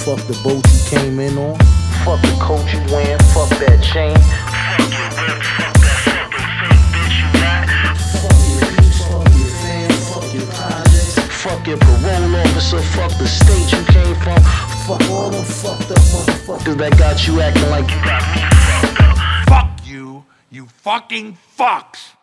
fuck the boat you came in on. Fuck the coat you wearing, fuck that chain. Fuck your whip, fuck that fucking fake bitch you got. Fuck your peeps, fuck your fam, fuck your projects. Fuck your parole officer, fuck the state you came from. Fuck all them fucked up motherfuckers That got you acting like you got me fucked up. Fuck you, you fucking fucks.